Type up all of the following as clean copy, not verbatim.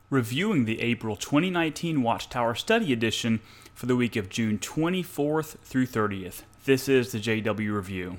reviewing the April 2019 Watchtower Study Edition for the week of June 24th through 30th. This is the JW Review.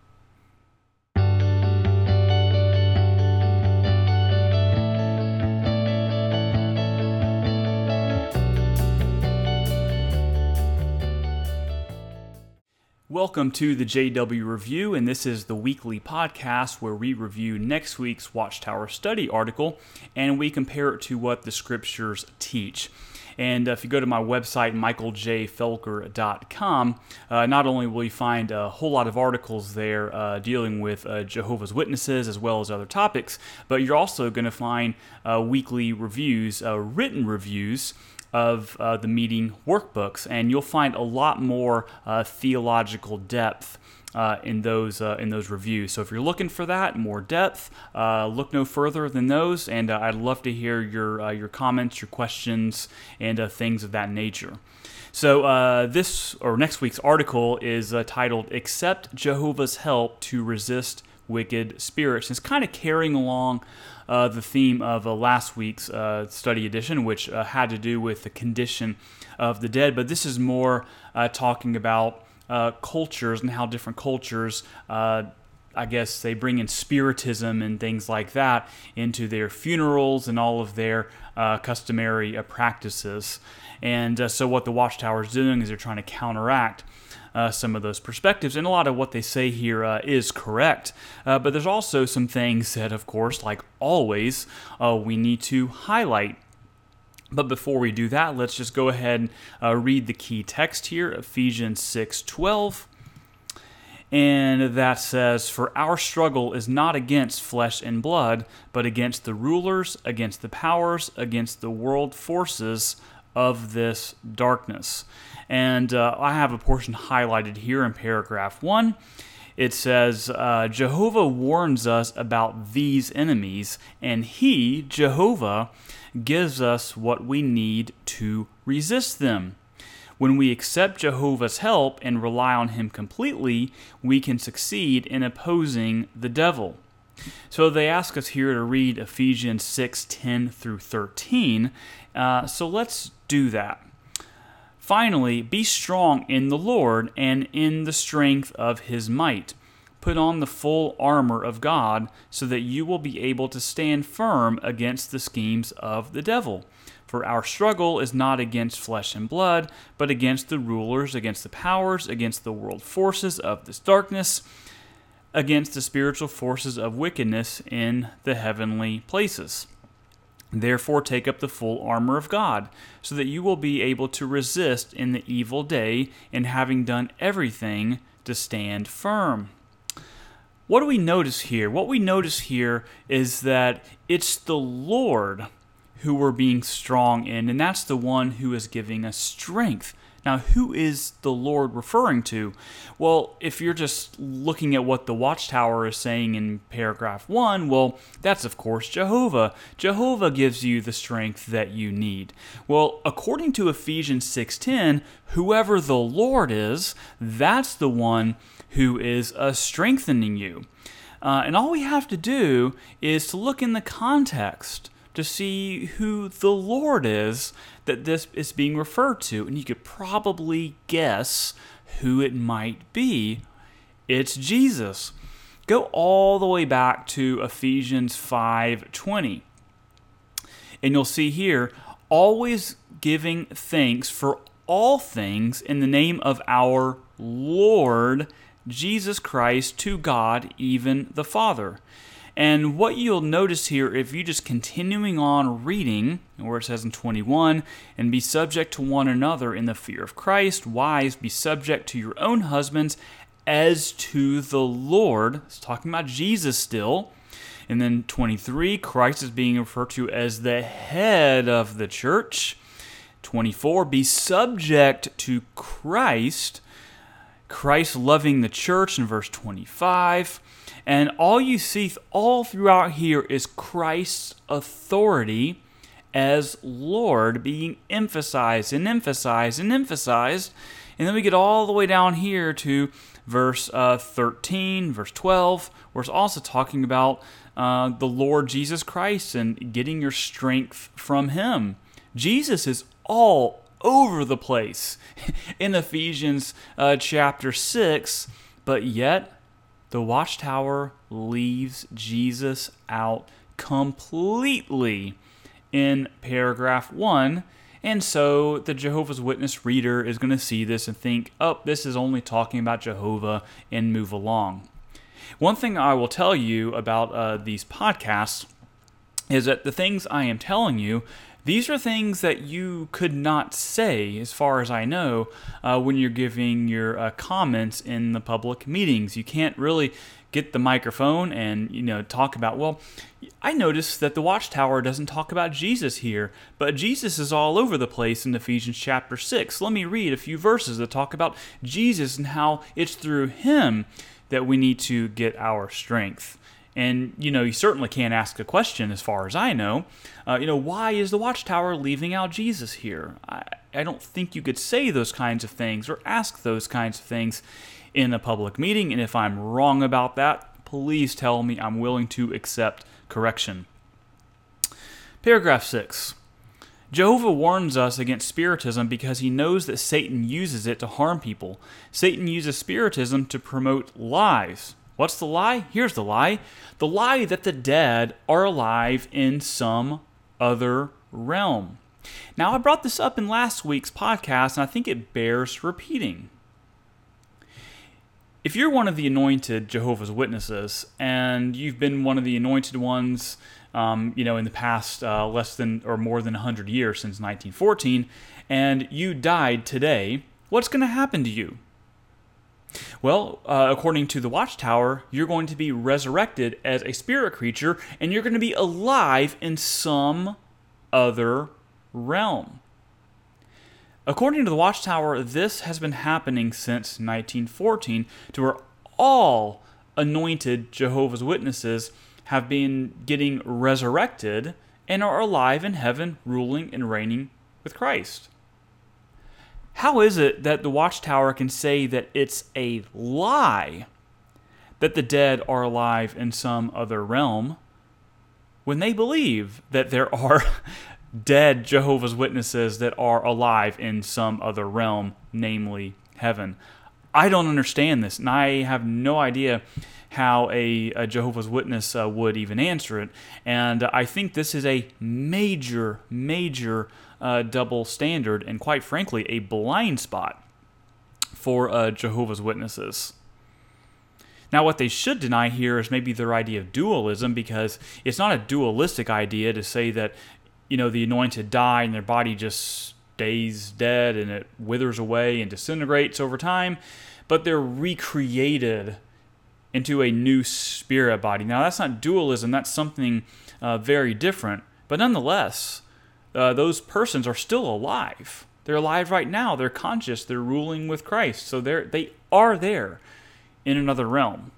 Welcome to the JW Review, and this is the weekly podcast where we review next week's Watchtower Study article and we compare it to what the scriptures teach. And if you go to my website, michaeljfelker.com, not only will you find a whole lot of articles there dealing with Jehovah's Witnesses as well as other topics, but you're also going to find weekly reviews, written reviews, of the meeting workbooks, and you'll find a lot more theological depth in those reviews. So if you're looking for that, more depth, look no further than those, and I'd love to hear your comments, your questions, and things of that nature. So next week's article is titled "Accept Jehovah's Help to Resist Wicked Spirits." It's kind of carrying along the theme of last week's study edition, which had to do with the condition of the dead. But this is more talking about cultures and how different cultures, I guess, they bring in spiritism and things like that into their funerals and all of their customary practices. And so what the Watchtower is doing is they're trying to counteract some of those perspectives, and a lot of what they say here is correct. But there's also some things that, of course, like always, we need to highlight. But before we do that, let's just go ahead and read the key text here, Ephesians 6:12. And that says, "For our struggle is not against flesh and blood, but against the rulers, against the powers, against the world forces of this darkness." And I have a portion highlighted here in paragraph 1. It says, Jehovah warns us about these enemies, and He, Jehovah, gives us what we need to resist them. When we accept Jehovah's help and rely on Him completely, we can succeed in opposing the devil. So they ask us here to read Ephesians 6:10 through 13. So let's do that. "Finally, be strong in the Lord and in the strength of His might. Put on the full armor of God so that you will be able to stand firm against the schemes of the devil. For our struggle is not against flesh and blood, but against the rulers, against the powers, against the world forces of this darkness, against the spiritual forces of wickedness in the heavenly places. Therefore, take up the full armor of God, so that you will be able to resist in the evil day, and having done everything, to stand firm." What do we notice here? What we notice here is that it's the Lord who we're being strong in, and that's the one who is giving us strength. Now, who is the Lord referring to? Well, if you're just looking at what the Watchtower is saying in paragraph 1, well, that's of course Jehovah. Jehovah gives you the strength that you need. Well, according to Ephesians 6:10, whoever the Lord is, that's the one who is strengthening you. And all we have to do is to look in the context to see who the Lord is that this is being referred to. And you could probably guess who it might be. It's Jesus. Go all the way back to Ephesians 5:20. And you'll see here, always giving thanks for all things in the name of our Lord Jesus Christ to God, even the Father. And what you'll notice here, if you just continuing on reading, where it says in 21, "And be subject to one another in the fear of Christ. Wives, be subject to your own husbands as to the Lord." It's talking about Jesus still. And then 23, Christ is being referred to as the head of the church. 24, "Be subject to Christ." Christ loving the church in verse 25. And all you see all throughout here is Christ's authority as Lord being emphasized and emphasized and emphasized. And then we get all the way down here to verse 13, verse 12, where it's also talking about the Lord Jesus Christ and getting your strength from Him. Jesus is all over the place in Ephesians chapter 6, but yet the Watchtower leaves Jesus out completely in paragraph 1. And so the Jehovah's Witness reader is going to see this and think, oh, this is only talking about Jehovah, and move along. One thing I will tell you about these podcasts is that the things I am telling you, these are things that you could not say, as far as I know, when you're giving your comments in the public meetings. You can't really get the microphone and talk about, well, I noticed that the Watchtower doesn't talk about Jesus here, but Jesus is all over the place in Ephesians chapter 6. Let me read a few verses that talk about Jesus and how it's through Him that we need to get our strength. And, you certainly can't ask a question, as far as I know. Why is the Watchtower leaving out Jesus here? I don't think you could say those kinds of things or ask those kinds of things in a public meeting. And if I'm wrong about that, please tell me. I'm willing to accept correction. Paragraph 6. Jehovah warns us against Spiritism because he knows that Satan uses it to harm people. Satan uses Spiritism to promote lies. What's the lie? Here's the lie. The lie that the dead are alive in some other realm. Now, I brought this up in last week's podcast, and I think it bears repeating. If you're one of the anointed Jehovah's Witnesses, and you've been one of the anointed ones, in the past less than or more than 100 years, since 1914, and you died today, what's going to happen to you? Well, according to the Watchtower, you're going to be resurrected as a spirit creature, and you're going to be alive in some other realm. According to the Watchtower, this has been happening since 1914, to where all anointed Jehovah's Witnesses have been getting resurrected and are alive in heaven, ruling and reigning with Christ. How is it that the Watchtower can say that it's a lie that the dead are alive in some other realm when they believe that there are dead Jehovah's Witnesses that are alive in some other realm, namely heaven? I don't understand this, and I have no idea how a Jehovah's Witness would even answer it. And I think this is a major double standard, and quite frankly, a blind spot for Jehovah's Witnesses. Now, what they should deny here is maybe their idea of dualism, because it's not a dualistic idea to say that, the anointed die and their body just stays dead and it withers away and disintegrates over time, but they're recreated into a new spirit body. Now, that's not dualism. That's something very different. But nonetheless, those persons are still alive. They're alive right now. They're conscious. They're ruling with Christ. So they are there in another realm.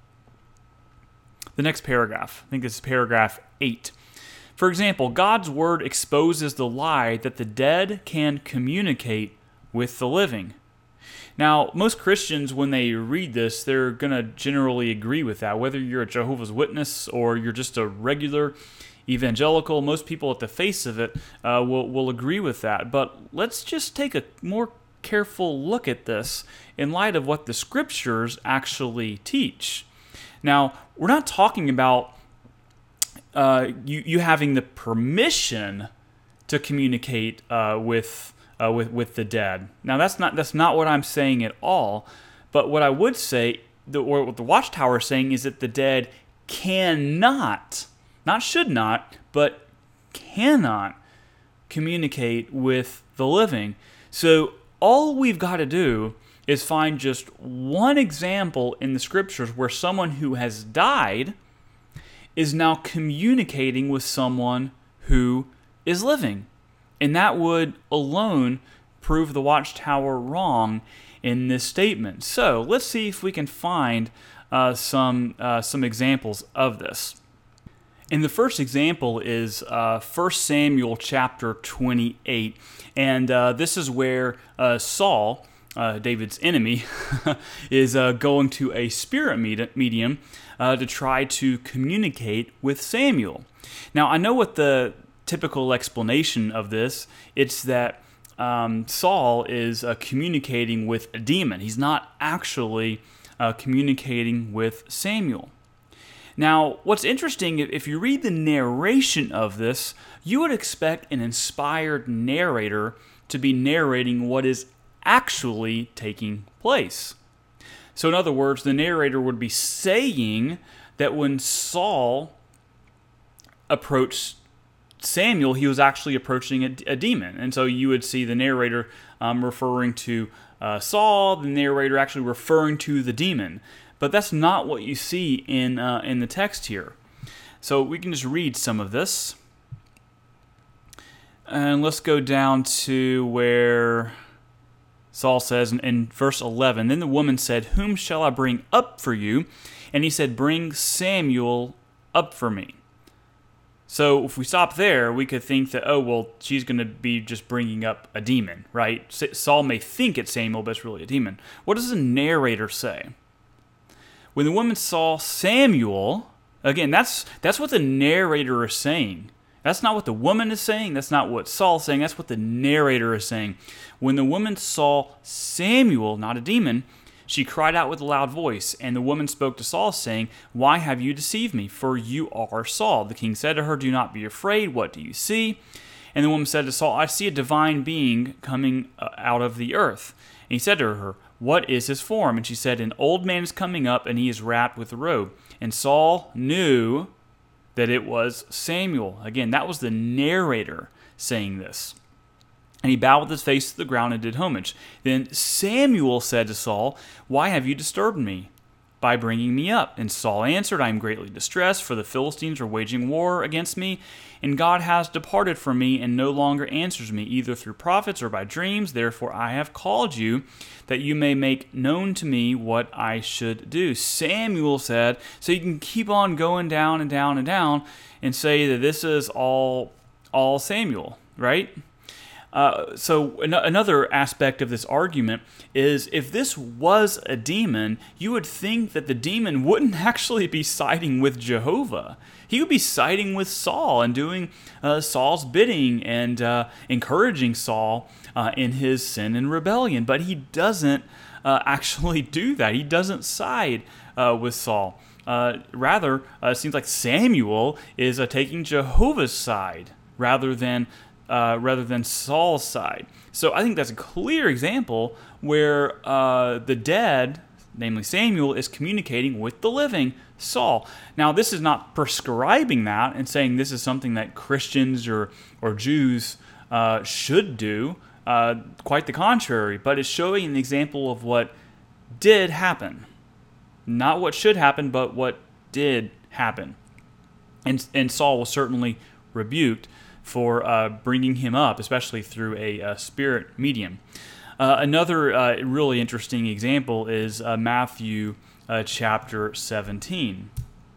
The next paragraph, I think this is paragraph 8. For example, God's word exposes the lie that the dead can communicate with the living. Now, most Christians, when they read this, they're going to generally agree with that. Whether you're a Jehovah's Witness or you're just a regular evangelical, most people at the face of it will agree with that. But let's just take a more careful look at this in light of what the Scriptures actually teach. Now, we're not talking about you having the permission to communicate with the dead. Now, that's not what I'm saying at all. But what I would say, or what the Watchtower is saying, is that the dead cannot, not should not, but cannot communicate with the living. So all we've got to do is find just one example in the Scriptures where someone who has died is now communicating with someone who is living. And that would alone prove the Watchtower wrong in this statement. So let's see if we can find some examples of this. And the first example is 1 Samuel chapter 28. And this is where Saul, David's enemy, is going to a spirit medium to try to communicate with Samuel. Now, I know what the typical explanation of this. It's that Saul is communicating with a demon. He's not actually communicating with Samuel. Now, what's interesting, if you read the narration of this, you would expect an inspired narrator to be narrating what is actually taking place. So in other words, the narrator would be saying that when Saul approached Samuel, he was actually approaching a demon. And so you would see the narrator referring to Saul, the narrator actually referring to the demon. But that's not what you see in the text here. So we can just read some of this. And let's go down to where Saul says in verse 11, "Then the woman said, 'Whom shall I bring up for you?' And he said, 'Bring Samuel up for me.'" So if we stop there, we could think that, oh, well, she's going to be just bringing up a demon, right? Saul may think it's Samuel, but it's really a demon. What does the narrator say? When the woman saw Samuel, again, that's what the narrator is saying. That's not what the woman is saying. That's not what Saul's saying. That's what the narrator is saying. When the woman saw Samuel, not a demon, she cried out with a loud voice, and the woman spoke to Saul, saying, "Why have you deceived me? For you are Saul." The king said to her, "Do not be afraid. What do you see?" And the woman said to Saul, "I see a divine being coming out of the earth." And he said to her, "What is his form?" And she said, "An old man is coming up, and he is wrapped with a robe." And Saul knew that it was Samuel. Again, that was the narrator saying this. And he bowed with his face to the ground and did homage. Then Samuel said to Saul, "Why have you disturbed me by bringing me up?" And Saul answered, "I am greatly distressed, for the Philistines are waging war against me, and God has departed from me and no longer answers me, either through prophets or by dreams. Therefore I have called you, that you may make known to me what I should do." Samuel said, so you can keep on going down and down and down and say that this is all Samuel, right? So another aspect of this argument is, if this was a demon, you would think that the demon wouldn't actually be siding with Jehovah. He would be siding with Saul and doing Saul's bidding and encouraging Saul in his sin and rebellion. But he doesn't actually do that. He doesn't side with Saul. Rather, it seems like Samuel is taking Jehovah's side rather than Saul's side. So I think that's a clear example where the dead, namely Samuel, is communicating with the living Saul. Now, this is not prescribing that and saying this is something that Christians or Jews should do. Quite the contrary, but it's showing an example of what did happen. Not what should happen, but what did happen. And Saul was certainly rebuked for bringing him up, especially through a spirit medium. Another really interesting example is Matthew chapter 17.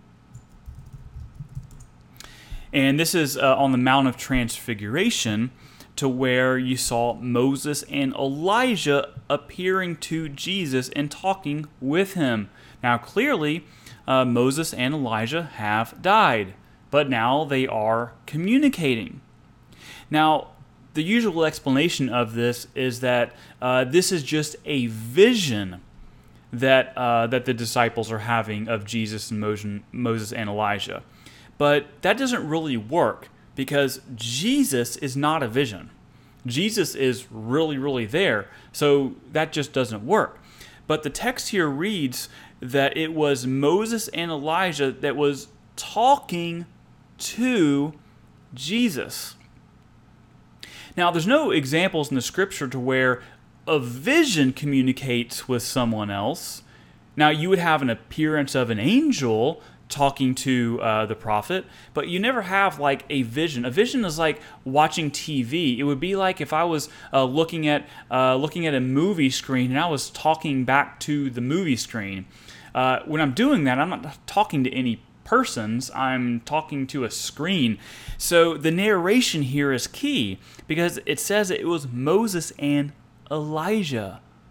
And this is on the Mount of Transfiguration, to where you saw Moses and Elijah appearing to Jesus and talking with him. Now, clearly, Moses and Elijah have died, but now they are communicating. Now, the usual explanation of this is that this is just a vision that the disciples are having of Jesus and Moses and Elijah. But that doesn't really work, because Jesus is not a vision. Jesus is really, really there. So that just doesn't work. But the text here reads that it was Moses and Elijah that was talking to Jesus. Now, there's no examples in the scripture to where a vision communicates with someone else. Now, you would have an appearance of an angel talking to the prophet, but you never have like a vision. A vision is like watching TV. It would be like if I was looking at a movie screen and I was talking back to the movie screen. When I'm doing that, I'm not talking to any persons, I'm talking to a screen. So the narration here is key, because it says it was Moses and Elijah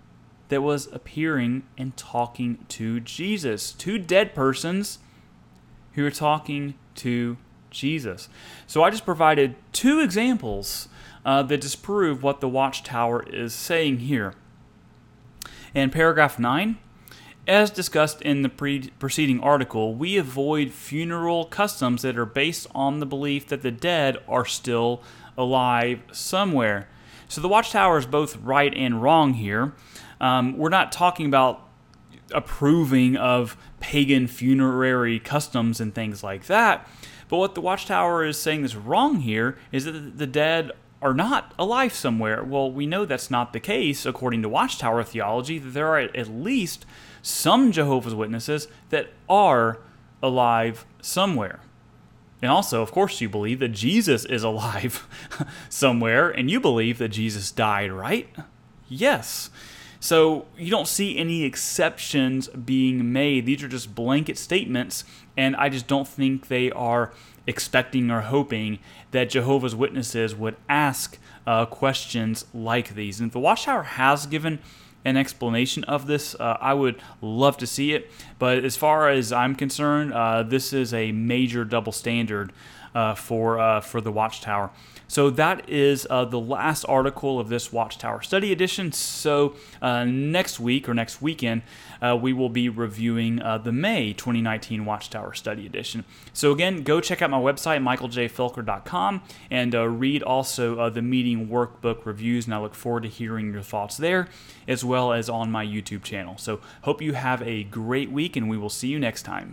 that was appearing and talking to Jesus. Two dead persons who are talking to Jesus. So I just provided two examples that disprove what the Watchtower is saying here. In paragraph 9, as discussed in the preceding article, we avoid funeral customs that are based on the belief that the dead are still alive somewhere. So the Watchtower is both right and wrong here. We're not talking about approving of pagan funerary customs and things like that. But what the Watchtower is saying is wrong here is that the dead are not alive somewhere. Well, we know that's not the case according to Watchtower theology, that there are at least some Jehovah's Witnesses that are alive somewhere. And also, of course, you believe that Jesus is alive somewhere, and you believe that Jesus died, right? Yes. So you don't see any exceptions being made. These are just blanket statements, and I just don't think they are expecting or hoping that Jehovah's Witnesses would ask questions like these. And if the Watchtower has given an explanation of this, I would love to see it. But as far as I'm concerned, this is a major double standard for the Watchtower. So that is the last article of this Watchtower Study Edition. So next week or next weekend, we will be reviewing the May 2019 Watchtower Study Edition. So again, go check out my website, michaeljfelker.com, and read also the meeting workbook reviews, and I look forward to hearing your thoughts there, as well as on my YouTube channel. So hope you have a great week, and we will see you next time.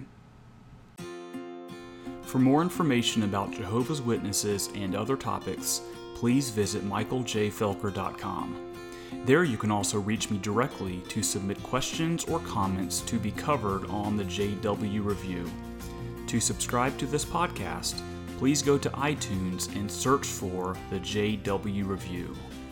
For more information about Jehovah's Witnesses and other topics, please visit michaeljfelker.com. There you can also reach me directly to submit questions or comments to be covered on the JW Review. To subscribe to this podcast, please go to iTunes and search for the JW Review.